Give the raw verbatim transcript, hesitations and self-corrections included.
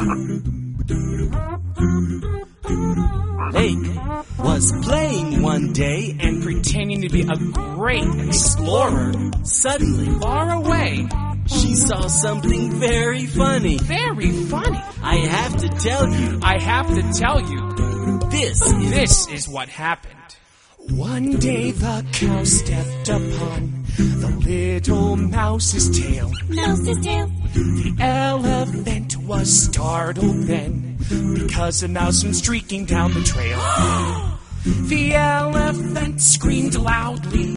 Lake was playing one day and pretending to be a great explorer. Suddenly, Far away. she saw something very funny. Very funny. I have to tell you, I have to tell you, this is... this is what happened. One day the cow stepped upon the little mouse's tail. Mouse's tail. The elephant was startled then, because a mouse went streaking down the trail. The elephant screamed loudly.